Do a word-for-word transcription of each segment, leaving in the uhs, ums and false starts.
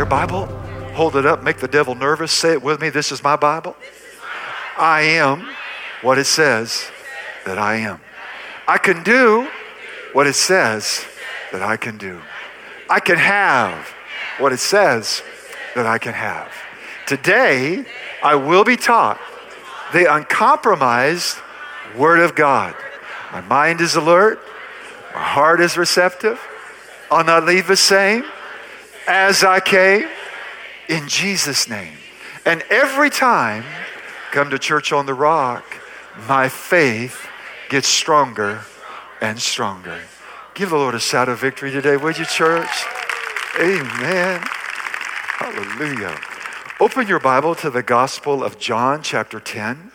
Bible? Hold it up, make the devil nervous. Say it with me. This is my Bible. I am what it says that I am. I can do what it says that I can do. I can have what it says that I can have. Today, I will be taught the uncompromised Word of God. My mind is alert. My heart is receptive. I'll not leave the same as I came, in Jesus' name. And every time I come to Church on the Rock, my faith gets stronger and stronger. Give the Lord a shout of victory today, would you, church? Amen. Hallelujah. Open your Bible to the Gospel of John, chapter ten.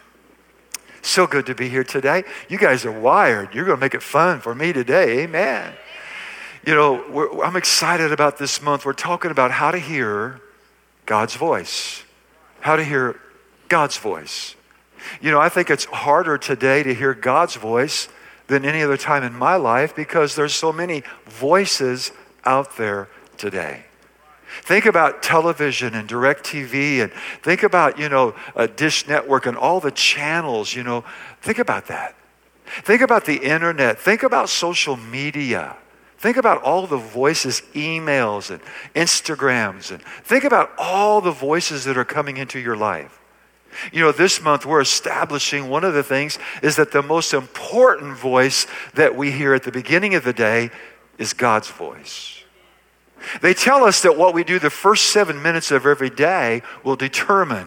So good to be here today. You guys are wired. You're going to make it fun for me today. Amen. You know, we're, I'm excited about this month. We're talking about how to hear God's voice. How to hear God's voice. You know, I think it's harder today to hear God's voice than any other time in my life because there's so many voices out there today. Think about television and DirecTV, and think about, you know, a Dish Network and all the channels, you know. Think about that. Think about the internet. Think about social media. Think about all the voices, emails and Instagrams, and think about all the voices that are coming into your life. You know, this month we're establishing one of the things is that the most important voice that we hear at the beginning of the day is God's voice. They tell us that what we do the first seven minutes of every day will determine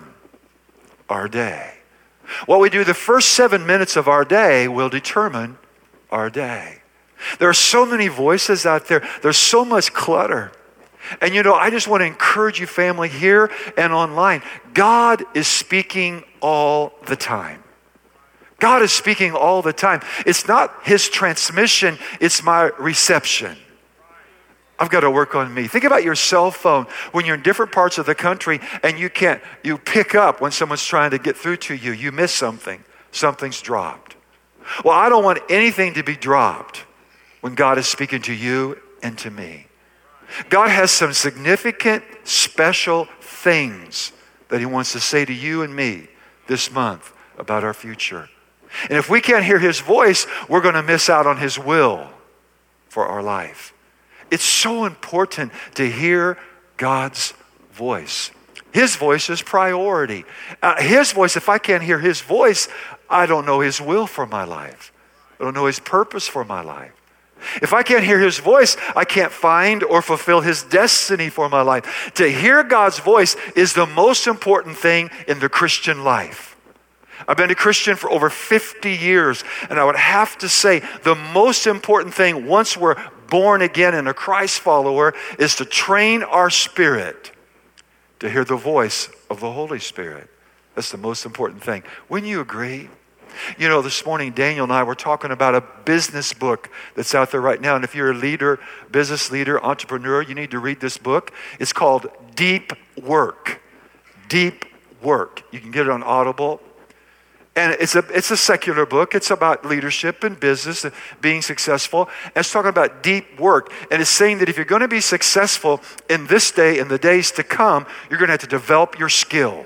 our day. What we do the first seven minutes of our day will determine our day. There are so many voices out there. There's so much clutter. And you know, I just want to encourage you, family, here and online. God is speaking all the time. God is speaking all the time. It's not His transmission, it's my reception. I've got to work on me. Think about your cell phone when you're in different parts of the country and you can't, you pick up when someone's trying to get through to you. You miss something. Something's dropped. Well, I don't want anything to be dropped when God is speaking to you and to me. God has some significant, special things that He wants to say to you and me this month about our future. And if we can't hear His voice, we're going to miss out on His will for our life. It's so important to hear God's voice. His voice is priority. Uh, his voice, if I can't hear His voice, I don't know His will for my life. I don't know His purpose for my life. If I can't hear His voice, I can't find or fulfill His destiny for my life. To hear God's voice is the most important thing in the Christian life. I've been a Christian for over fifty years, and I would have to say the most important thing once we're born again and a Christ follower is to train our spirit to hear the voice of the Holy Spirit. That's the most important thing. Wouldn't you agree? You know, this morning, Daniel and I were talking about a business book that's out there right now. And if you're a leader, business leader, entrepreneur, you need to read this book. It's called Deep Work. Deep Work. You can get it on Audible. And it's a it's a secular book. It's about leadership and business and being successful. And it's talking about deep work. And it's saying that if you're going to be successful in this day and the days to come, you're going to have to develop your skill.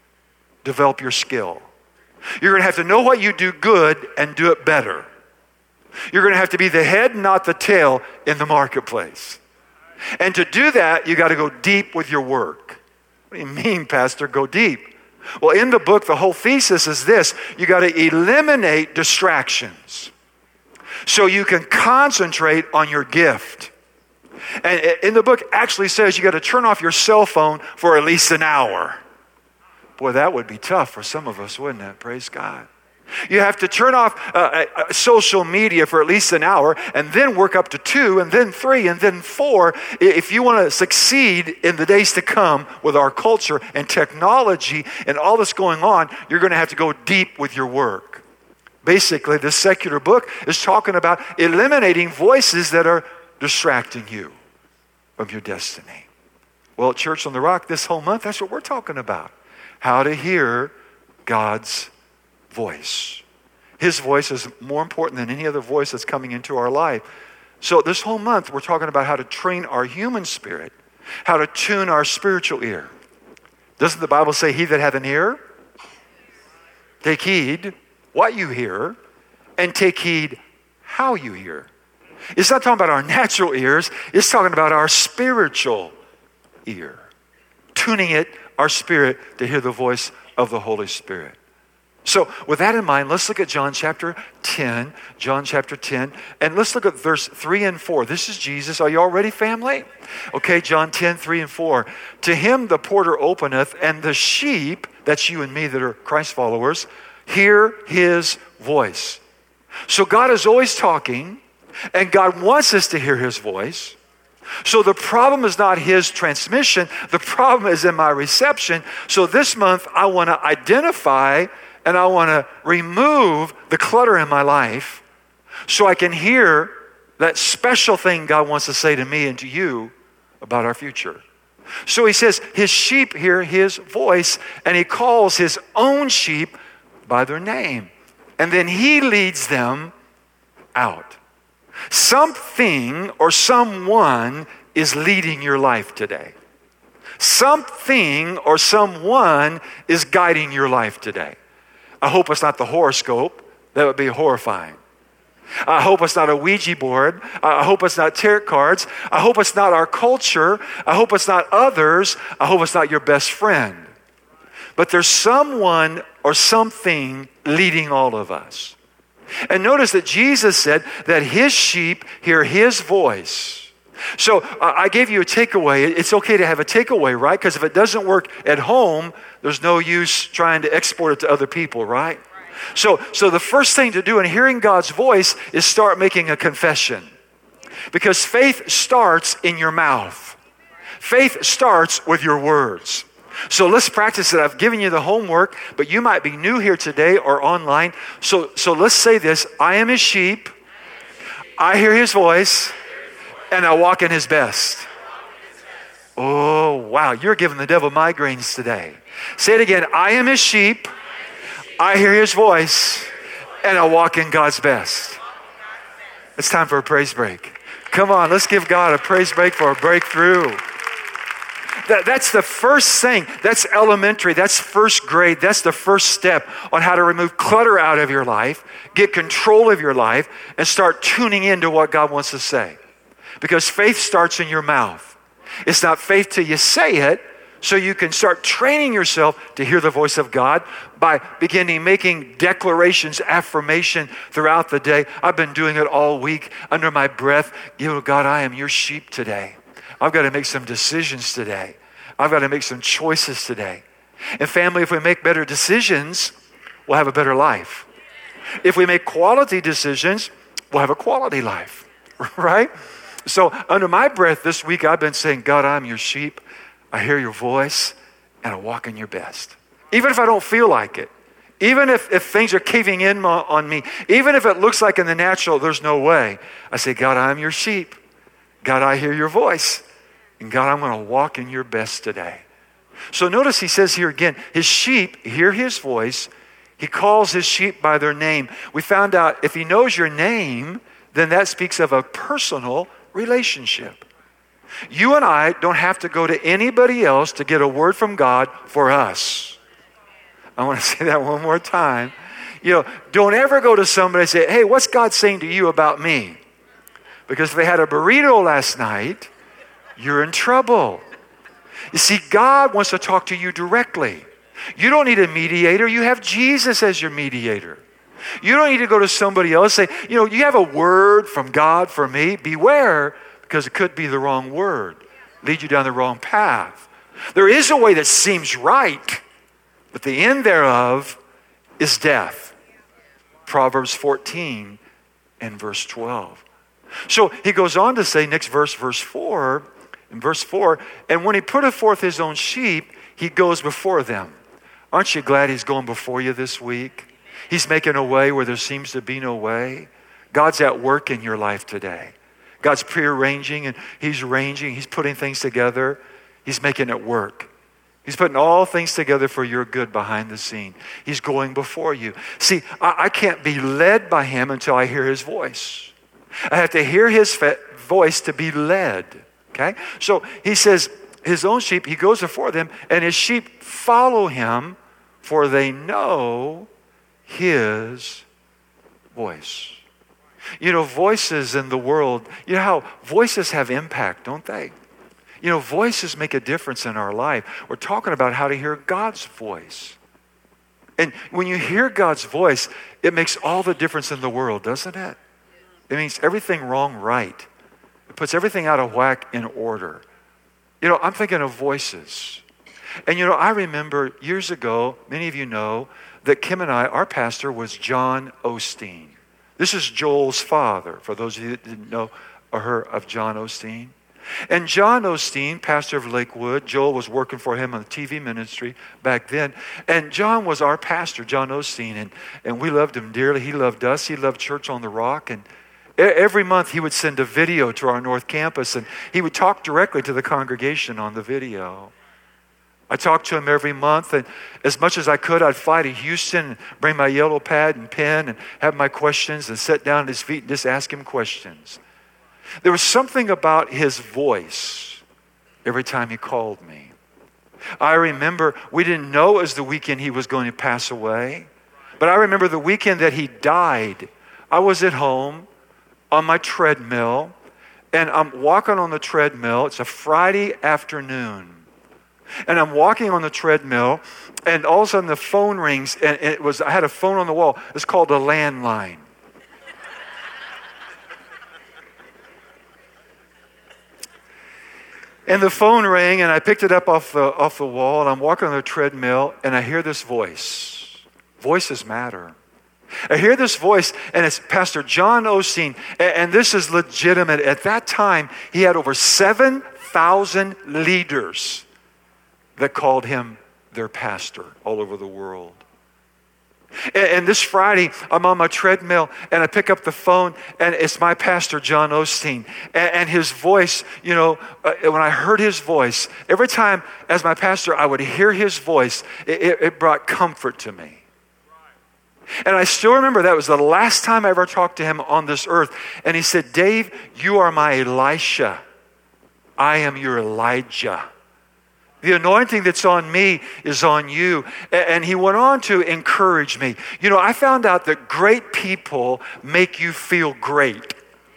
Develop your skill. You're going to have to know what you do good and do it better. You're going to have to be the head, not the tail, in the marketplace. And to do that, you got to go deep with your work. What do you mean, Pastor? Go deep. Well, in the book, the whole thesis is this. You got to eliminate distractions so you can concentrate on your gift. And in the book actually says you got to turn off your cell phone for at least an hour. Boy, that would be tough for some of us, wouldn't it? Praise God. You have to turn off uh, uh, social media for at least an hour and then work up to two and then three and then four. If you want to succeed in the days to come with our culture and technology and all that's going on, you're going to have to go deep with your work. Basically, this secular book is talking about eliminating voices that are distracting you from your destiny. Well, at Church on the Rock this whole month, that's what we're talking about. How to hear God's voice. His voice is more important than any other voice that's coming into our life. So this whole month, we're talking about how to train our human spirit how to tune our spiritual ear. Doesn't the Bible say, he that hath an ear, take heed what you hear, and take heed how you hear. It's not talking about our natural ears. It's talking about our spiritual ear. Tuning it, our spirit, to hear the voice of the Holy Spirit. So with that in mind, let's look at John chapter ten. John chapter ten. And let's look at verse three and four. This is Jesus. Are you all ready, family? Okay, John ten, three and four. To him the porter openeth, and the sheep, that's you and me that are Christ followers, hear his voice. So God is always talking, and God wants us to hear his voice. So the problem is not his transmission. The problem is in my reception. So this month I want to identify and I want to remove the clutter in my life so I can hear that special thing God wants to say to me and to you about our future. So he says his sheep hear his voice, and he calls his own sheep by their name. And then he leads them out. Something or someone is leading your life today. Something or someone is guiding your life today. I hope it's not the horoscope. That would be horrifying. I hope it's not a Ouija board. I hope it's not tarot cards. I hope it's not our culture. I hope it's not others. I hope it's not your best friend. But there's someone or something leading all of us. And notice that Jesus said that his sheep hear his voice. So uh, I gave you a takeaway. It's okay to have a takeaway, right? Because if it doesn't work at home, there's no use trying to export it to other people, right? So, so the first thing to do in hearing God's voice is start making a confession. Because faith starts in your mouth. Faith starts with your words. So let's practice it. I've given you the homework, but you might be new here today or online. So, so let's say this. I am his sheep. I hear his voice, and I walk in his best. Oh, wow. You're giving the devil migraines today. Say it again. I am his sheep. I hear his voice, and I walk in God's best. It's time for a praise break. Come on, let's give God a praise break for a breakthrough. That, that's the first thing. That's elementary. That's first grade. That's the first step on how to remove clutter out of your life, get control of your life, and start tuning into what God wants to say. Because faith starts in your mouth. It's not faith till you say it, so you can start training yourself to hear the voice of God by beginning making declarations, affirmation throughout the day. I've been doing it all week under my breath. You know, God, I am your sheep today. I've got to make some decisions today. I've got to make some choices today. And family, if we make better decisions, we'll have a better life. If we make quality decisions, we'll have a quality life, right? So under my breath this week, I've been saying, God, I'm your sheep. I hear your voice, and I walk in your best. Even if I don't feel like it. Even if, if things are caving in on me. Even if it looks like in the natural, there's no way. I say, God, I'm your sheep. God, I hear your voice. And God, I'm going to walk in your best today. So notice he says here again, his sheep hear his voice. He calls his sheep by their name. We found out if he knows your name, then that speaks of a personal relationship. You and I don't have to go to anybody else to get a word from God for us. I want to say that one more time. You know, don't ever go to somebody and say, hey, what's God saying to you about me? Because if they had a burrito last night, you're in trouble. You see, God wants to talk to you directly. You don't need a mediator. You have Jesus as your mediator. You don't need to go to somebody else and say, you know, you have a word from God for me. Beware, because it could be the wrong word, lead you down the wrong path. There is a way that seems right, but the end thereof is death. Proverbs fourteen and verse twelve. So he goes on to say, next verse, verse four, in verse four, and when he putteth forth his own sheep, he goes before them. Aren't you glad he's going before you this week? He's making a way where there seems to be no way. God's at work in your life today. God's prearranging and he's arranging. He's putting things together. He's making it work. He's putting all things together for your good behind the scene. He's going before you. See, I, I can't be led by him until I hear his voice. I have to hear his fe- voice to be led. Okay? So he says, his own sheep, he goes before them, and his sheep follow him, for they know his voice. You know, voices in the world, you know how voices have impact, don't they? You know, voices make a difference in our life. We're talking about how to hear God's voice. And when you hear God's voice, it makes all the difference in the world, doesn't it? It means everything wrong right. It puts everything out of whack in order. You know, I'm thinking of voices. And you know, I remember years ago, many of you know, that Kim and I, our pastor was John Osteen. This is Joel's father, for those of you that didn't know or heard of John Osteen. And John Osteen, pastor of Lakewood, Joel was working for him on the T V ministry back then. And John was our pastor, John Osteen, and, and we loved him dearly. He loved us. He loved Church on the Rock. And every month he would send a video to our North Campus, and he would talk directly to the congregation on the video. I talked to him every month, and as much as I could, I'd fly to Houston and bring my yellow pad and pen and have my questions and sit down at his feet and just ask him questions. There was something about his voice every time he called me. I remember, we didn't know it was the weekend he was going to pass away, but I remember the weekend that he died. I was at home on my treadmill, and I'm walking on the treadmill. It's a Friday afternoon. And I'm walking on the treadmill, and all of a sudden the phone rings, and it was, I had a phone on the wall. It's called a landline. And the phone rang, and I picked it up off the, off the wall, and I'm walking on the treadmill, and I hear this voice. Voices matter. I hear this voice, and it's Pastor John Osteen, and, and this is legitimate. At that time, he had over seven thousand leaders that called him their pastor all over the world. And, and this Friday, I'm on my treadmill, and I pick up the phone, and it's my pastor, John Osteen. And, and his voice, you know, uh, when I heard his voice, every time as my pastor, I would hear his voice, it, it, it brought comfort to me. And I still remember that was the last time I ever talked to him on this earth. And he said, Dave, you are my Elisha. I am your Elijah. The anointing that's on me is on you. And he went on to encourage me. You know, I found out that great people make you feel great.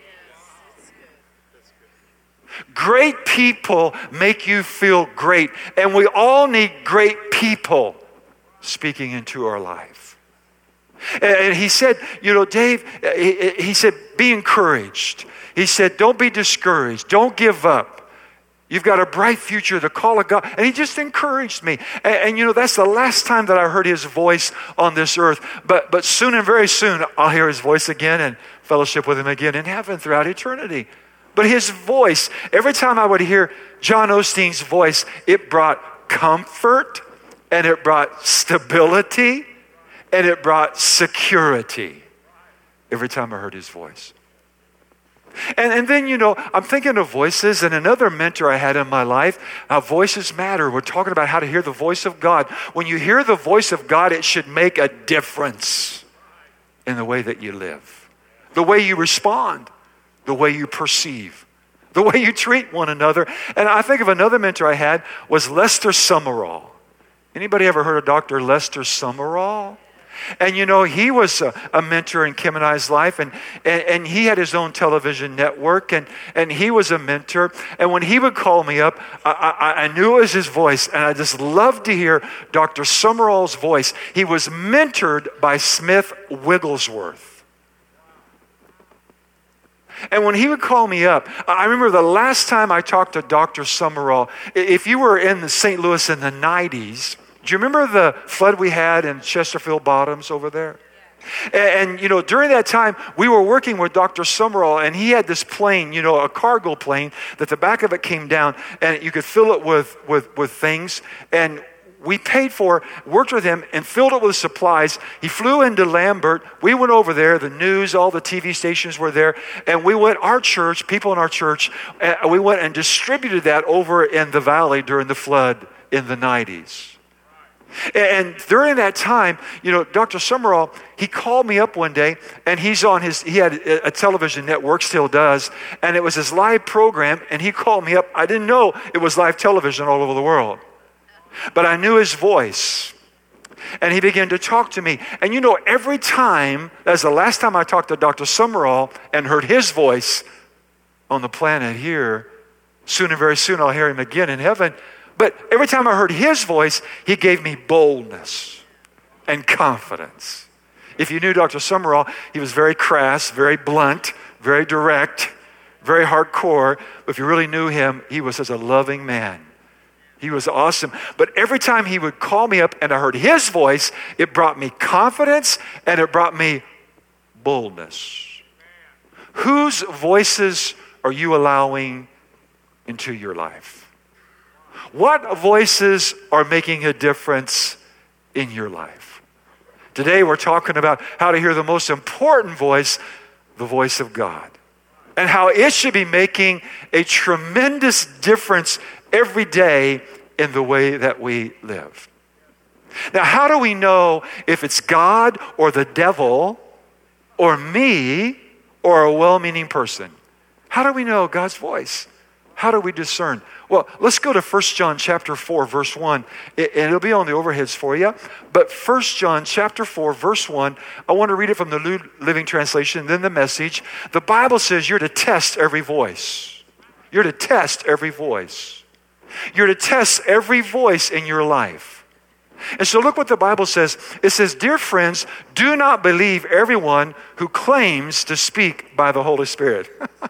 Great people make you feel great. And we all need great people speaking into our life. And he said, you know, Dave, he said, be encouraged. He said, don't be discouraged. Don't give up. You've got a bright future, the call of God. And he just encouraged me. And, and you know, that's the last time that I heard his voice on this earth. But but soon and very soon, I'll hear his voice again and fellowship with him again in heaven throughout eternity. But his voice, every time I would hear John Osteen's voice, it brought comfort, and it brought stability, and it brought security every time I heard his voice. And, and then, you know, I'm thinking of voices, and another mentor I had in my life, uh, voices matter. We're talking about how to hear the voice of God. When you hear the voice of God, it should make a difference in the way that you live, the way you respond, the way you perceive, the way you treat one another. And I think of another mentor I had was Lester Summerall. Anybody ever heard of Doctor Lester Summerall? And you know, he was a, a mentor in Kim and I's life, and, and, and he had his own television network, and, and he was a mentor. And when he would call me up, I, I, I knew it was his voice, and I just loved to hear Doctor Summerall's voice. He was mentored by Smith Wigglesworth. And when he would call me up, I remember the last time I talked to Doctor Summerall, if you were in Saint Louis in the nineties, do you remember the flood we had in Chesterfield Bottoms over there? And, and, you know, during that time, we were working with Doctor Summerall, and he had this plane, you know, a cargo plane, that the back of it came down, and you could fill it with, with, with things. And we paid for, worked with him, and filled it with supplies. He flew into Lambert. We went over there. The news, all the T V stations were there. And we went, our church, people in our church, uh, we went and distributed that over in the valley during the flood in the nineties. And during that time, you know, Doctor Summerall, he called me up one day, and he's on his, he had a television network, still does, and it was his live program, and he called me up. I didn't know it was live television all over the world, but I knew his voice. And he began to talk to me. And you know, every time, that's the last time I talked to Doctor Summerall and heard his voice on the planet here, soon and very soon I'll hear him again in heaven. But every time I heard his voice, he gave me boldness and confidence. If you knew Doctor Summerall, he was very crass, very blunt, very direct, very hardcore. But if you really knew him, he was such a loving man. He was awesome. But every time he would call me up and I heard his voice, it brought me confidence and it brought me boldness. Whose voices are you allowing into your life? What voices are making a difference in your life? Today we're talking about how to hear the most important voice, the voice of God, and how it should be making a tremendous difference every day in the way that we live. Now, how do we know if it's God or the devil or me or a well-meaning person? How do we know God's voice? How do we discern? Well, let's go to First John chapter four, verse one. And it'll be on the overheads for you. But First John chapter four, verse one, I want to read it from the New Living Translation, then the Message. The Bible says you're to test every voice. You're to test every voice. You're to test every voice in your life. And so look what the Bible says. It says, dear friends, do not believe everyone who claims to speak by the Holy Spirit.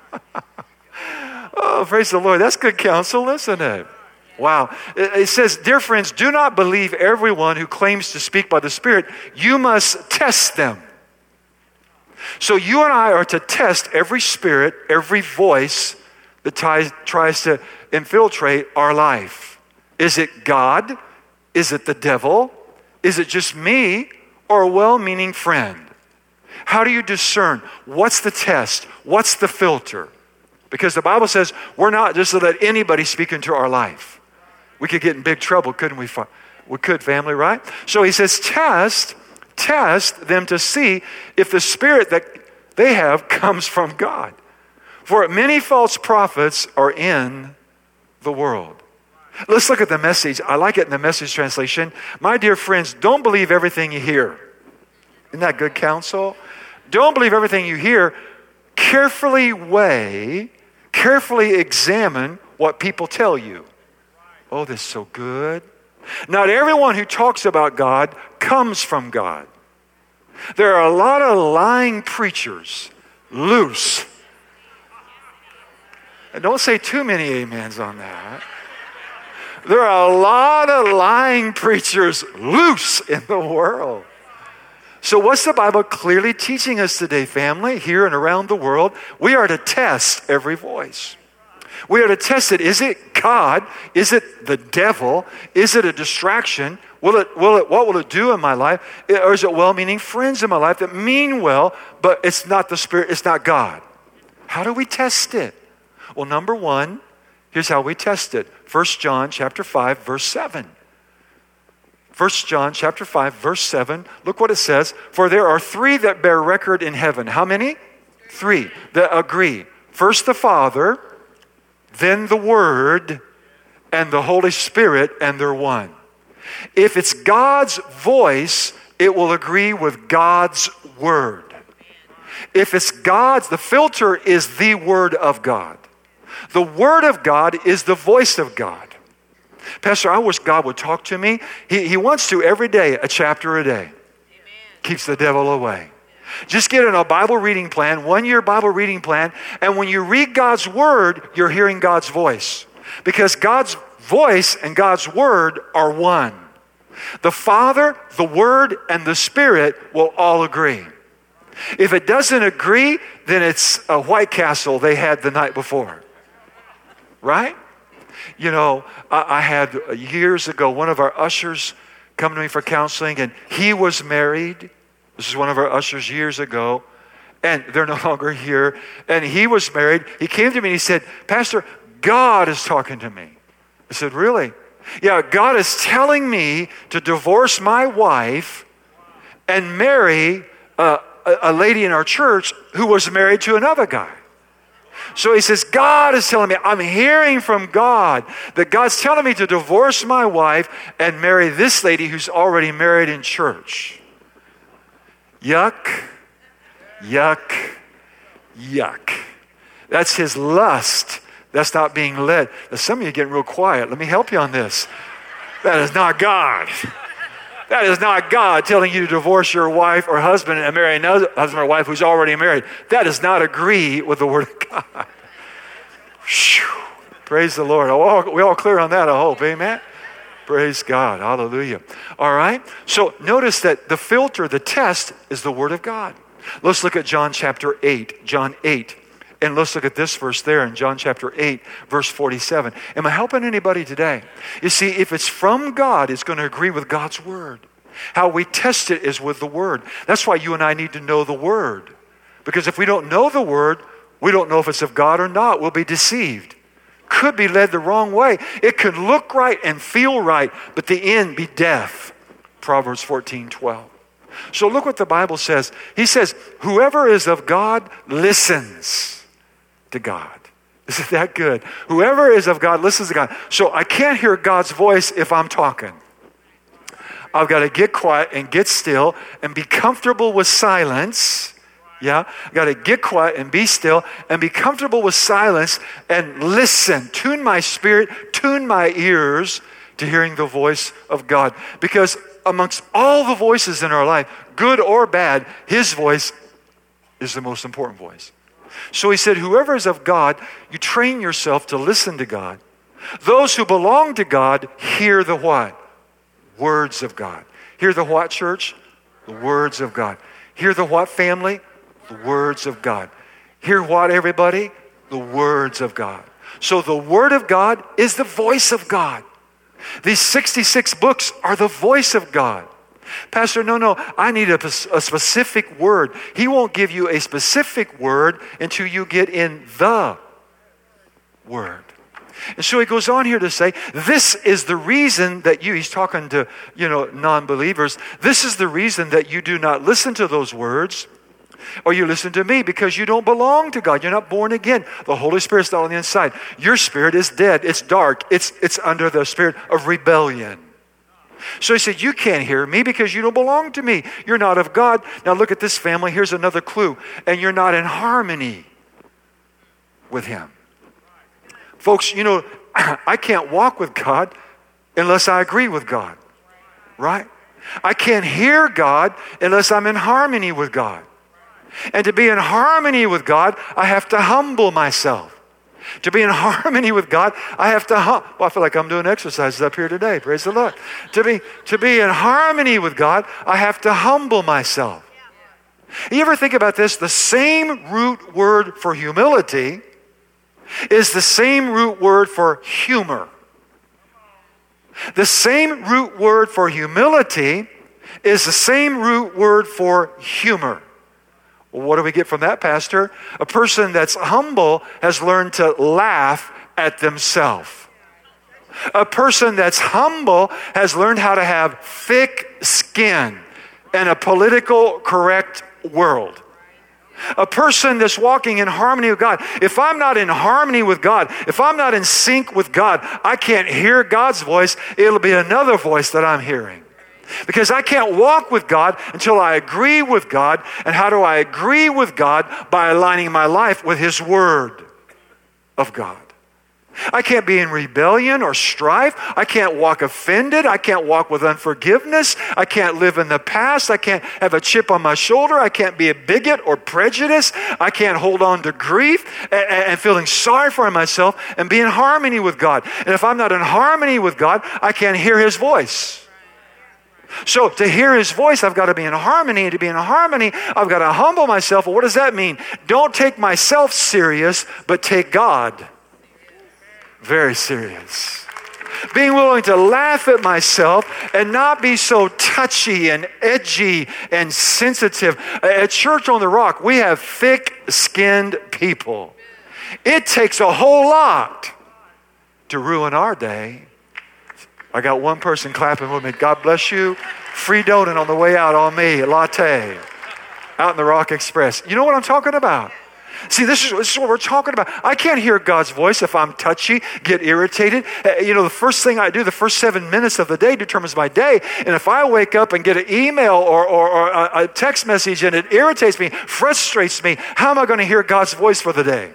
Oh, praise the Lord. That's good counsel, isn't it? Wow. It says, dear friends, do not believe everyone who claims to speak by the Spirit. You must test them. So you and I are to test every spirit, every voice that ties, tries to infiltrate our life. Is it God? Is it the devil? Is it just me or a well-meaning friend? How do you discern? What's the test? What's the filter? Because the Bible says we're not just to let anybody speak into our life. We could get in big trouble, couldn't we? We could, family, right? So he says, test, test them to see if the spirit that they have comes from God. For many false prophets are in the world. Let's look at the Message. I like it in the Message translation. My dear friends, don't believe everything you hear. Isn't that good counsel? Don't believe everything you hear. Carefully weigh, carefully examine what people tell you. Oh, this is so good. Not everyone who talks about God comes from God. There are a lot of lying preachers, loose. And don't say too many amens on that. There are a lot of lying preachers loose in the world. So what's the Bible clearly teaching us today, family, here and around the world? We are to test every voice. We are to test it. Is it God? Is it the devil? Is it a distraction? Will it, will it, what will it do in my life? Or is it well-meaning friends in my life that mean well, but it's not the Spirit, it's not God? How do we test it? Well, number one, here's how we test it. First John chapter five, verse seven. First John chapter five, verse seven. Look what it says. For there are three that bear record in heaven. How many? Three that agree. First the Father, then the Word, and the Holy Spirit, and they're one. If it's God's voice, it will agree with God's Word. If it's God's, the filter is the Word of God. The Word of God is the voice of God. Pastor, I wish God would talk to me. He, he wants to every day, a chapter a day. Amen. Keeps the devil away. Just get in a Bible reading plan, one-year Bible reading plan, and when you read God's Word, you're hearing God's voice. Because God's voice and God's Word are one. The Father, the Word, and the Spirit will all agree. If it doesn't agree, then it's a White Castle they had the night before. Right? You know, I, I had years ago one of our ushers come to me for counseling, and he was married. This is one of our ushers years ago, and they're no longer here. And he was married. He came to me and he said, Pastor, God is talking to me. I said, really? Yeah, God is telling me to divorce my wife and marry a, a, a lady in our church who was married to another guy. So he says, God is telling me, I'm hearing from God that God's telling me to divorce my wife and marry this lady who's already married in church. Yuck, yuck, yuck. That's his lust. That's not being led. Now, some of you are getting real quiet. Let me help you on this. That is not God. That is not God telling you to divorce your wife or husband and marry another husband or wife who's already married. That does not agree with the Word of God. Whew. Praise the Lord. All, we all clear on that, I hope. Amen? Praise God. Hallelujah. All right. So notice that the filter, the test, is the Word of God. Let's look at John chapter eight. John eight. And let's look at this verse there in John chapter eight, verse forty-seven. Am I helping anybody today? You see, if it's from God, it's going to agree with God's Word. How we test it is with the Word. That's why you and I need to know the Word. Because if we don't know the Word, we don't know if it's of God or not. We'll be deceived. Could be led the wrong way. It could look right and feel right, but the end be death. Proverbs fourteen twelve. So look what the Bible says. He says, whoever is of God listens to God. Isn't that good? Whoever is of God listens to God. So I can't hear God's voice if I'm talking. I've got to get quiet and get still and be comfortable with silence. Yeah, I've got to get quiet and be still and be comfortable with silence and listen. Tune my spirit, tune my ears to hearing the voice of God. Because amongst all the voices in our life, good or bad, His voice is the most important voice. So he said, whoever is of God, you train yourself to listen to God. Those who belong to God hear the what? Words of God. Hear the what, church? The words of God. Hear the what, family? The words of God. Hear what, everybody? The words of God. So the Word of God is the voice of God. These sixty-six books are the voice of God. Pastor, no, no, I need a, a specific word. He won't give you a specific word until you get in the Word. And so he goes on here to say, this is the reason that you, he's talking to, you know, non-believers, this is the reason that you do not listen to those words, or you listen to me, because you don't belong to God. You're not born again. The Holy Spirit's not on the inside. Your spirit is dead. It's dark. It's, it's under the spirit of rebellion. So he said, you can't hear me because you don't belong to me. You're not of God. Now look at this, family. Here's another clue. And you're not in harmony with Him. Folks, you know, I can't walk with God unless I agree with God. Right? I can't hear God unless I'm in harmony with God. And to be in harmony with God, I have to humble myself. To be in harmony with God, I have to hum- well, I feel like I'm doing exercises up here today. Praise the Lord. To be, to be in harmony with God, I have to humble myself. You ever think about this? The same root word for humility is the same root word for humor. The same root word for humility is the same root word for humor. Well, what do we get from that, Pastor? A person that's humble has learned to laugh at themselves. A person that's humble has learned how to have thick skin in a political correct world. A person that's walking in harmony with God. If I'm not in harmony with God, if I'm not in sync with God, I can't hear God's voice. It'll be another voice that I'm hearing. Because I can't walk with God until I agree with God. And how do I agree with God? By aligning my life with His Word of God. I can't be in rebellion or strife. I can't walk offended. I can't walk with unforgiveness. I can't live in the past. I can't have a chip on my shoulder. I can't be a bigot or prejudiced. I can't hold on to grief and, and feeling sorry for myself and be in harmony with God. And if I'm not in harmony with God, I can't hear His voice. So to hear His voice, I've got to be in harmony. And to be in harmony, I've got to humble myself. Well, what does that mean? Don't take myself serious, but take God very serious. Being willing to laugh at myself and not be so touchy and edgy and sensitive. At Church on the Rock, we have thick-skinned people. It takes a whole lot to ruin our day. I got one person clapping with me. God bless you. Free donut on the way out on me. A latte. Out in the Rock Express. You know what I'm talking about? See, this is, this is what we're talking about. I can't hear God's voice if I'm touchy, get irritated. Uh, you know, the first thing I do, the first seven minutes of the day determines my day. And if I wake up and get an email or, or, or a, a text message and it irritates me, frustrates me, how am I going to hear God's voice for the day?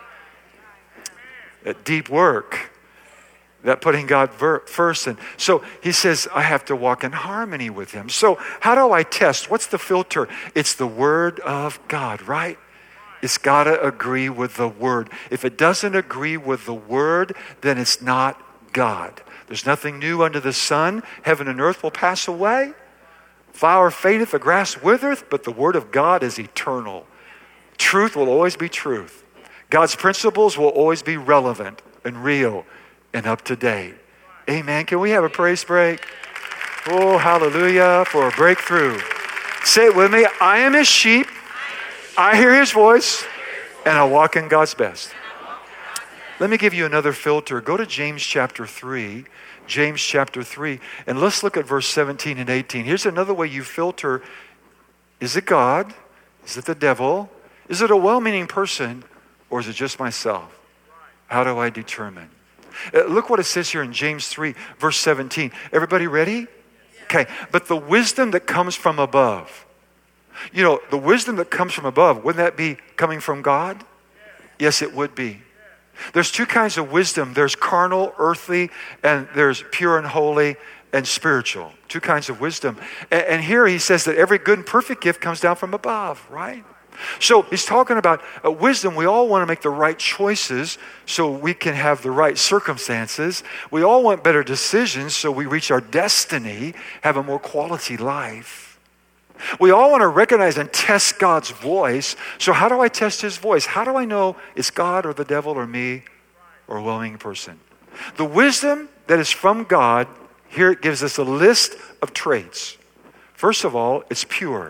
That deep work, that putting God ver- first. And so he says, I have to walk in harmony with him. So how do I test? What's the filter? It's the Word of God, right? It's got to agree with the Word. If it doesn't agree with the Word, then it's not God. There's nothing new under the sun. Heaven and earth will pass away. Flower fadeth, the grass withereth, but the Word of God is eternal. Truth will always be truth. God's principles will always be relevant and real and up to date. Amen. Can we have a praise break? Oh, hallelujah for a breakthrough. Say it with me. I am his sheep. I hear his voice, and I walk in God's best. Let me give you another filter. Go to James chapter three. James chapter three. And let's look at verse seventeen and eighteen. Here's another way you filter. Is it God? Is it the devil? Is it a well-meaning person? Or is it just myself? How do I determine? Uh, look what it says here in James three, verse seventeen. Everybody ready? Okay. But the wisdom that comes from above. You know, the wisdom that comes from above, wouldn't that be coming from God? Yes, it would be. There's two kinds of wisdom. There's carnal, earthly, and there's pure and holy and spiritual. Two kinds of wisdom. And, and here he says that every good and perfect gift comes down from above, right? So he's talking about uh, wisdom. We all want to make the right choices so we can have the right circumstances. We all want better decisions so we reach our destiny, have a more quality life. We all want to recognize and test God's voice. So how do I test his voice? How do I know it's God or the devil or me or a well-meaning person? The wisdom that is from God, here it gives us a list of traits. First of all, it's pure.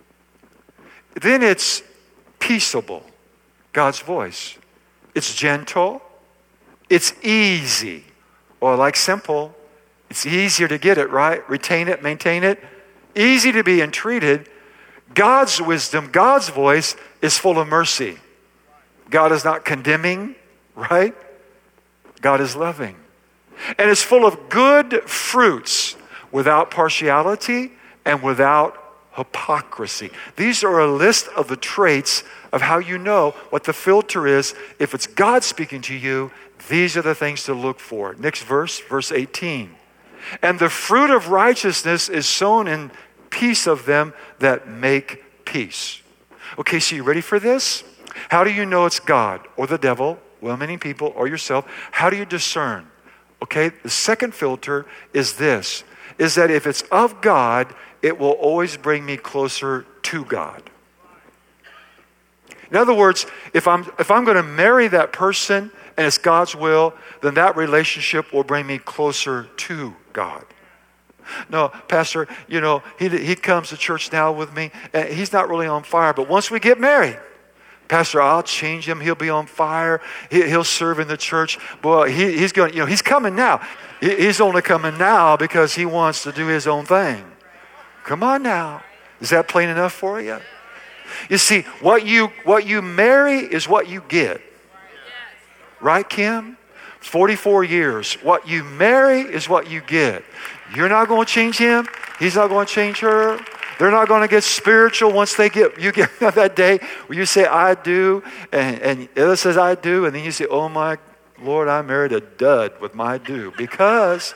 Then it's peaceable, God's voice. It's gentle. It's easy. Or like simple, it's easier to get it, right? Retain it, maintain it. Easy to be entreated. God's wisdom, God's voice is full of mercy. God is not condemning, right? God is loving. And it's full of good fruits without partiality and without hypocrisy. These are a list of the traits of how you know what the filter is. If it's God speaking to you, these are the things to look for. Next verse, verse eighteen. And the fruit of righteousness is sown in peace of them that make peace. Okay, so you ready for this? How do you know it's God or the devil, well-meaning people, or yourself? How do you discern? Okay, the second filter is this, is that if it's of God, it will always bring me closer to God. In other words, if I'm if I'm going to marry that person and it's God's will, then that relationship will bring me closer to God. No, Pastor, you know, he he comes to church now with me, and he's not really on fire, but once we get married, Pastor, I'll change him. He'll be on fire. He, he'll serve in the church. Boy, he, he's going, you know, he's coming now. He, he's only coming now because he wants to do his own thing. Come on now. Is that plain enough for you? You see, what you what you marry is what you get. Right, Kim? forty-four years. What you marry is what you get. You're not going to change him. He's not going to change her. They're not going to get spiritual once they get, you get that day where you say, I do, and, and the other says, I do, and then you say, oh my Lord, I married a dud with my do. Because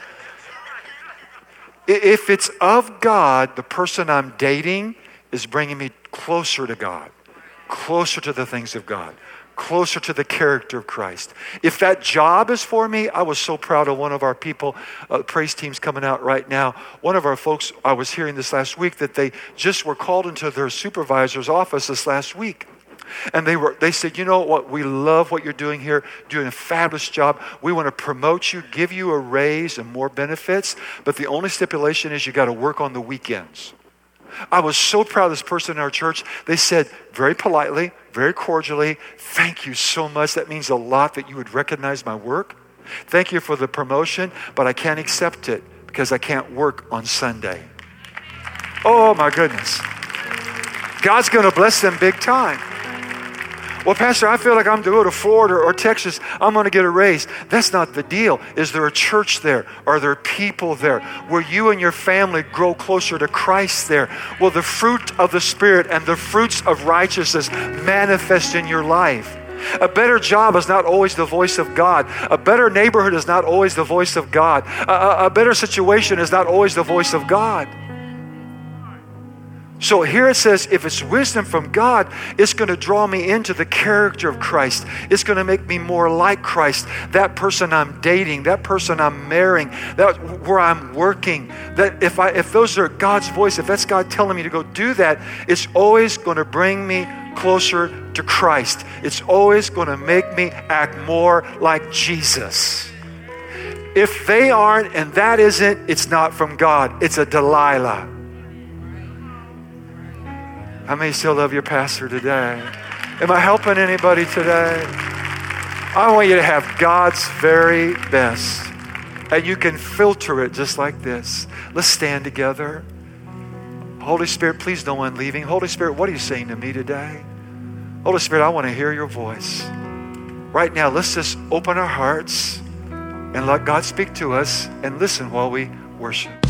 if it's of God, the person I'm dating is bringing me closer to God, closer to the things of God, closer to the character of Christ. If that job is for me, I was so proud of one of our people, uh, praise team's coming out right now. One of our folks, I was hearing this last week, that they just were called into their supervisor's office this last week. And they were. They said, you know what, we love what you're doing here, doing a fabulous job. We want to promote you, give you a raise and more benefits, but the only stipulation is you got to work on the weekends. I was so proud of this person in our church. They said very politely, very cordially, thank you so much. That means a lot that you would recognize my work. Thank you for the promotion, but I can't accept it because I can't work on Sunday. Oh my goodness. God's going to bless them big time. Well, Pastor, I feel like I'm to go to Florida or Texas. I'm going to get a raise. That's not the deal. Is there a church there? Are there people there? Will you and your family grow closer to Christ there? Will the fruit of the Spirit and the fruits of righteousness manifest in your life? A better job is not always the voice of God. A better neighborhood is not always the voice of God. A, a, a better situation is not always the voice of God. So here it says, if it's wisdom from God, it's going to draw me into the character of Christ. It's going to make me more like Christ. That person I'm dating, that person I'm marrying, that where I'm working, that if I if those are God's voice, if that's God telling me to go do that, it's always going to bring me closer to Christ. It's always going to make me act more like Jesus. If they aren't and that isn't, it's not from God. It's a Delilah. How many still love your pastor today? Am I helping anybody today? I want you to have God's very best. And you can filter it just like this. Let's stand together. Holy Spirit, please no one leaving. Holy Spirit, what are you saying to me today? Holy Spirit, I want to hear your voice. Right now, let's just open our hearts and let God speak to us and listen while we worship.